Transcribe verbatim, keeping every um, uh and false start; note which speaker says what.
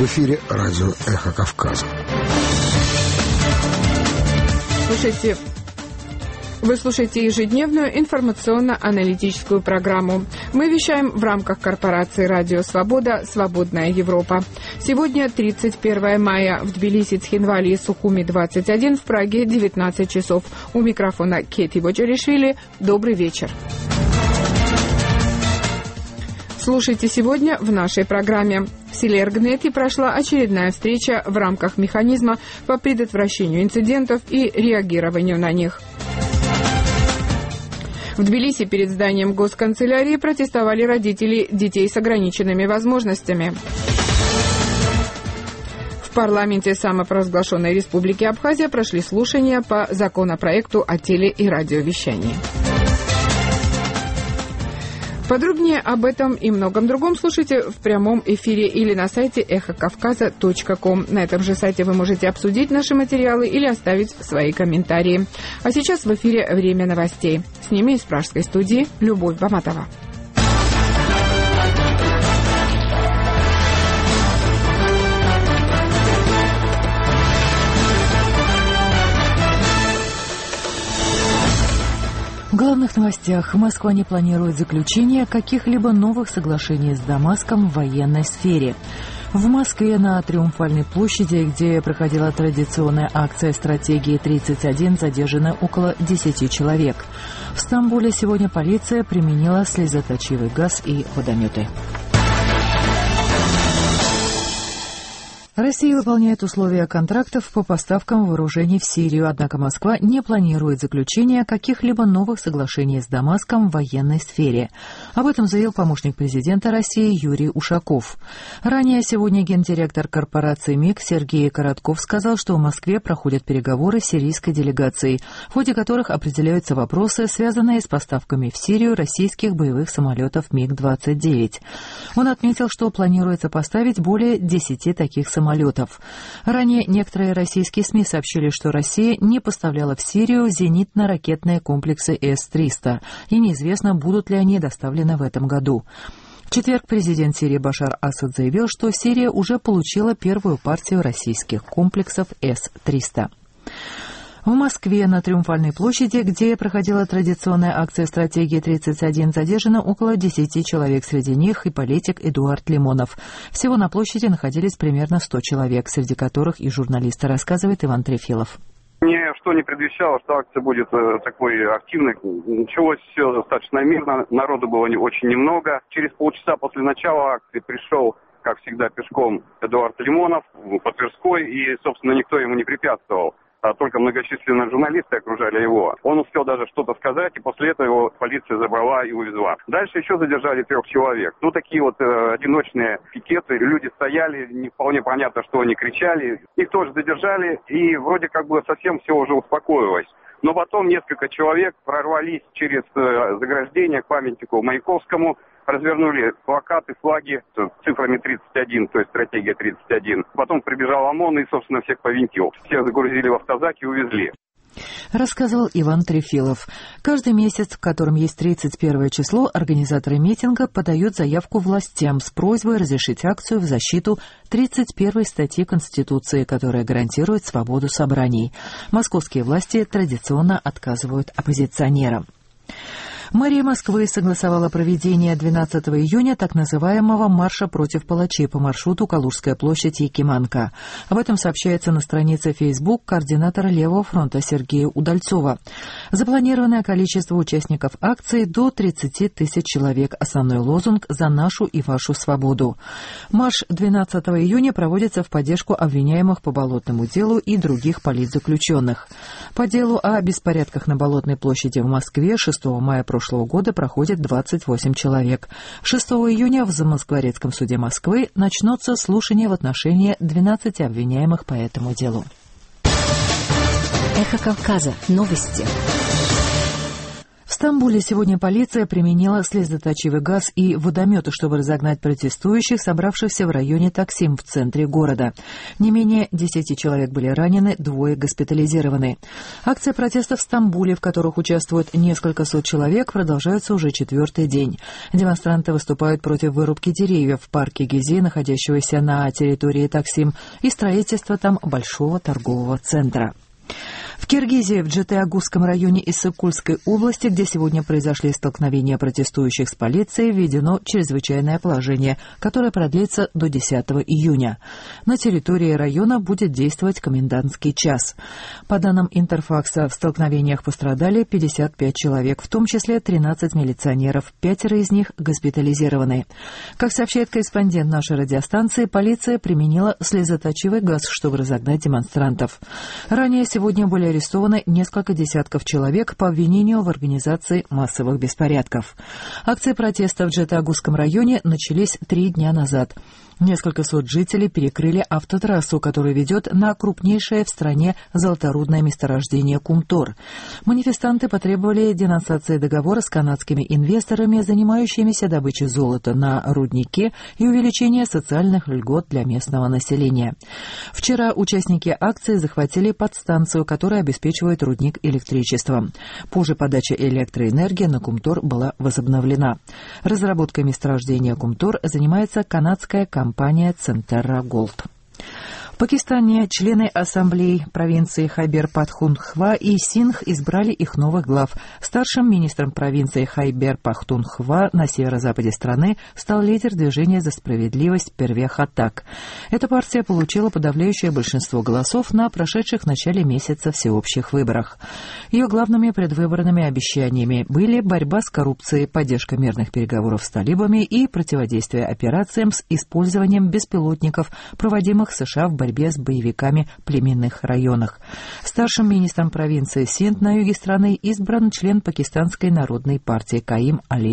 Speaker 1: В эфире радио «Эхо Кавказа».
Speaker 2: Слушайте, вы слушаете ежедневную информационно-аналитическую программу. Мы вещаем в рамках корпорации «Радио Свобода. Свободная Европа». Сегодня тридцать первое мая. В Тбилиси, Цхинвале и Сухуми двадцать один, в Праге девятнадцать часов. У микрофона Кети Боджаришвили. Добрый вечер. Слушайте сегодня в нашей программе. В селе Эргнети прошла очередная встреча в рамках механизма по предотвращению инцидентов и реагированию на них. В Тбилиси перед зданием госканцелярии протестовали родители детей с ограниченными возможностями. В парламенте самопровозглашенной Республики Абхазия прошли слушания по законопроекту о теле- и радиовещании. Подробнее об этом и многом другом слушайте в прямом эфире или на сайте эхо кавказа точка ком. На этом же сайте вы можете обсудить наши материалы или оставить свои комментарии. А сейчас в эфире «Время новостей». С ними из пражской студии Любовь Баматова.
Speaker 3: В главных новостях. Москва не планирует заключение каких-либо новых соглашений с Дамаском в военной сфере. В Москве на Триумфальной площади, где проходила традиционная акция «Стратегии тридцать один», задержано около десяти человек. В Стамбуле сегодня полиция применила слезоточивый газ и водометы. Россия выполняет условия контрактов по поставкам вооружений в Сирию, однако Москва не планирует заключения каких-либо новых соглашений с Дамаском в военной сфере. Об этом заявил помощник президента России Юрий Ушаков. Ранее сегодня гендиректор корпорации МИГ Сергей Коротков сказал, что в Москве проходят переговоры с сирийской делегацией, в ходе которых определяются вопросы, связанные с поставками в Сирию российских боевых самолетов МиГ двадцать девять. Он отметил, что планируется поставить более десяти таких самолетов. самолетов. Ранее некоторые российские СМИ сообщили, что Россия не поставляла в Сирию зенитно-ракетные комплексы эс триста, и неизвестно, будут ли они доставлены в этом году. В четверг президент Сирии Башар Асад заявил, что Сирия уже получила первую партию российских комплексов эс триста. В Москве на Триумфальной площади, где проходила традиционная акция «Стратегии тридцать один», задержано около десяти человек, среди них и политик Эдуард Лимонов. Всего на площади находились примерно сто человек, среди которых и журналисты, рассказывает Иван Трефилов.
Speaker 4: Ничто не предвещало, что акция будет э, такой активной. Началось все достаточно мирно, народу было не, очень немного. Через полчаса после начала акции пришел, как всегда, пешком Эдуард Лимонов по Тверской, и, собственно, никто ему не препятствовал. А только многочисленные журналисты окружали его. Он успел даже что-то сказать, и после этого его полиция забрала и увезла. Дальше еще задержали трех человек. Ну, такие вот э, одиночные пикеты. Люди стояли, не вполне понятно, что они кричали. Их тоже задержали, и вроде как бы совсем все уже успокоилось. Но потом несколько человек прорвались через э, заграждение к памятнику Маяковскому, развернули плакаты, флаги с цифрами тридцать один, то есть стратегия тридцать один. Потом прибежал ОМОН и, собственно, всех повинтил. Всех загрузили в автозаки и увезли.
Speaker 3: Рассказывал Иван Трефилов. Каждый месяц, в котором есть тридцать первое число, организаторы митинга подают заявку властям с просьбой разрешить акцию в защиту тридцать первой статьи Конституции, которая гарантирует свободу собраний. Московские власти традиционно отказывают оппозиционерам. Мэрия Москвы согласовала проведение двенадцатого июня так называемого «Марша против палачей» по маршруту Калужская площадь-Якиманка. Об этом сообщается на странице Facebook координатора Левого фронта Сергея Удальцова. Запланированное количество участников акции до тридцати тысяч человек. Основной лозунг «За нашу и вашу свободу». Марш двенадцатого июня проводится в поддержку обвиняемых по Болотному делу и других политзаключенных. По делу о беспорядках на Болотной площади в Москве шестого мая прошлого прошлого года проходит двадцать восемь человек. шестого июня в Замоскворецком суде Москвы начнутся слушания в отношении двенадцати обвиняемых по этому делу.
Speaker 5: Эхо Кавказа. Новости.
Speaker 3: В Стамбуле сегодня полиция применила слезоточивый газ и водометы, чтобы разогнать протестующих, собравшихся в районе Таксим в центре города. Не менее десяти человек были ранены, двое госпитализированы. Акции протеста в Стамбуле, в которых участвуют несколько сот человек, продолжаются уже четвертый день. Демонстранты выступают против вырубки деревьев в парке Гези, находящегося на территории Таксим, и строительства там большого торгового центра. В Киргизии, в Джете-Агузском районе Иссык-Кульской области, где сегодня произошли столкновения протестующих с полицией, введено чрезвычайное положение, которое продлится до десятого июня. На территории района будет действовать комендантский час. По данным Интерфакса, в столкновениях пострадали пятьдесят пять человек, в том числе тринадцать милиционеров, пятеро из них госпитализированы. Как сообщает корреспондент нашей радиостанции, полиция применила слезоточивый газ, чтобы разогнать демонстрантов. Ранее сегодня были арестованы несколько десятков человек по обвинению в организации массовых беспорядков. Акции протеста в Джете-Агузском районе начались три дня назад. Несколько сот жителей перекрыли автотрассу, которая ведет на крупнейшее в стране золоторудное месторождение Кумтор. Манифестанты потребовали денонсации договора с канадскими инвесторами, занимающимися добычей золота на руднике, и увеличения социальных льгот для местного населения. Вчера участники акции захватили подстанцию, которая обеспечивает рудник электричеством. Позже подача электроэнергии на Кумтор была возобновлена. Разработкой месторождения Кумтор занимается канадская компания компания Центерра Голд. В Пакистане члены ассамблей провинции Хайбер-Пахтунхва и Синдх избрали их новых глав. Старшим министром провинции Хайбер-Пахтунхва на северо-западе страны стал лидер движения за справедливость Первех Атак. Эта партия получила подавляющее большинство голосов на прошедших в начале месяца всеобщих выборах. Ее главными предвыборными обещаниями были борьба с коррупцией, поддержка мирных переговоров с талибами и противодействие операциям с использованием беспилотников, проводимых США в борьбе с боевиками в племенных районах. Старшим министром провинции Синдх на юге страны избран член Пакистанской народной партии Каим Али